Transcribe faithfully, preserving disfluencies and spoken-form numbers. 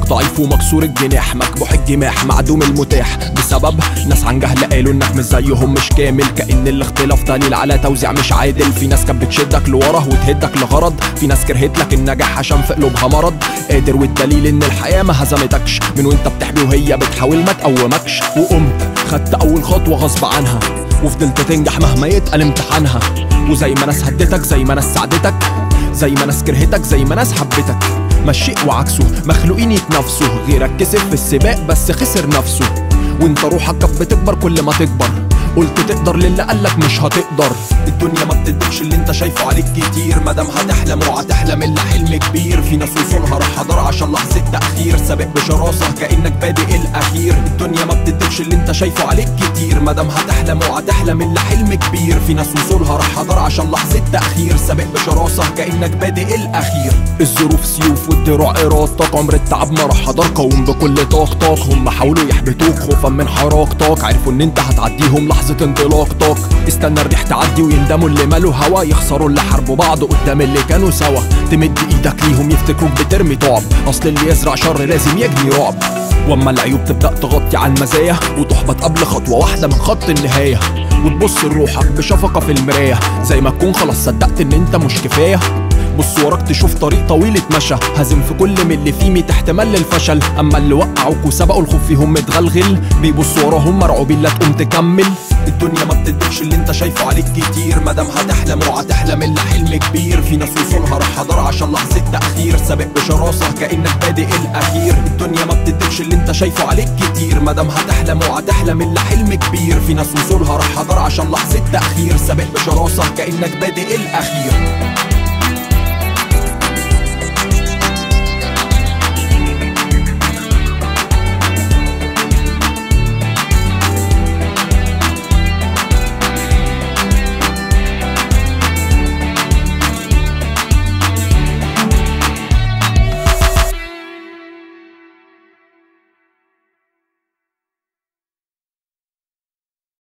انك ضعيف ومكسور الجناح، مكبوح الجماح معدوم المتاح بسبب ناس عن جهل قالوا انك مش زيهم مش كامل، كأن الاختلاف دليل على توزيع مش عادل. في ناس كانت بتشدك لورا وتهدك لغرض، في ناس كرهت لك النجاح عشان في قلوبها مرض. قادر والدليل ان الحياة ما هزمتكش من وانت بتحبي وهي بتحاول ما تقومكش. وقمت خدت اول خطوة غصب عنها وفضلت تنجح مهما يتقل امتحانها، وزي ما ناس هدتك زي ما ناس ساعدتك، زي ما ناس كرهتك زي ما ناس حبتك. ما الشيء وعكسه مخلوقين يتنافسوا، غيرك كسب في السباق بس خسر نفسه. وانت روحك كانت بتكبر كل ما تكبر، قلت تقدر للي قالك مش هتقدر. الدنيا ما بتديكش اللي انت شايفه عليك كتير، مادام هتحلم وهتحلم اللي حلم كبير. في ناس وصولها راح حضر عشان لحظة تأخير، سابق بشراسة كأنك بادئ الأخير. الدنيا ما بتديكش اللي انت شايفه عليك كتير، مادام هتحلم وهتحلم اللي حلم كبير. في ناس وصولها راح حضر عشان لحظة تأخير، سابق بشراسة كأنك بادئ الأخير. الظروف سيوف والدروع إرادتك، عمر التعب ما راح حضر قوم بكل طاقتك. هم حاولوا يحبطوك خوفا من حركتك، عرفوا ان انت هتعديهم لحظة انطلاقتك. استنى الريح تعدي ويندموا اللي مالوا هوا، يخسروا اللي حاربوا بعض قدام اللي كانوا سوا. تمد ايدك ليهم يفتكروك بترمي طعب، اصل اللي يزرع شر لازم يجني رعب. واما العيوب تبدأ تغطي على المزايا وتحبط قبل خطوة واحدة من خط النهاية، وتبص لروحك بشفقة في المراية زي ما تكون خلاص صدقت ان انت مش كفاية. بص وراك تشوف طريق طويل اتمشى، هازم في كل من اللي فيه ميت احتمال للفشل. اما اللي وقعوك وسبقوا الخوف فيهم متغلغل، بيبصوا وراهم مرعوبين لا تقوم تكمل. الدنيا ما بتديكش اللي انت شايفه عليك كتير، مادام هتحلم وهتحلم اللي حلم كبير. في ناس وصولها راح حضر عشان لحظة تأخير، سابق بشراسة كأنك بادئ الأخير. الدنيا ما بتديكش اللي انت شايفه عليك كتير، مادام هتحلم وهتحلم اللي حلم كبير. في ناس وصولها راح حضر عشان لحظة تأخير، سابق بشراسة كأنك بادئ الأخير.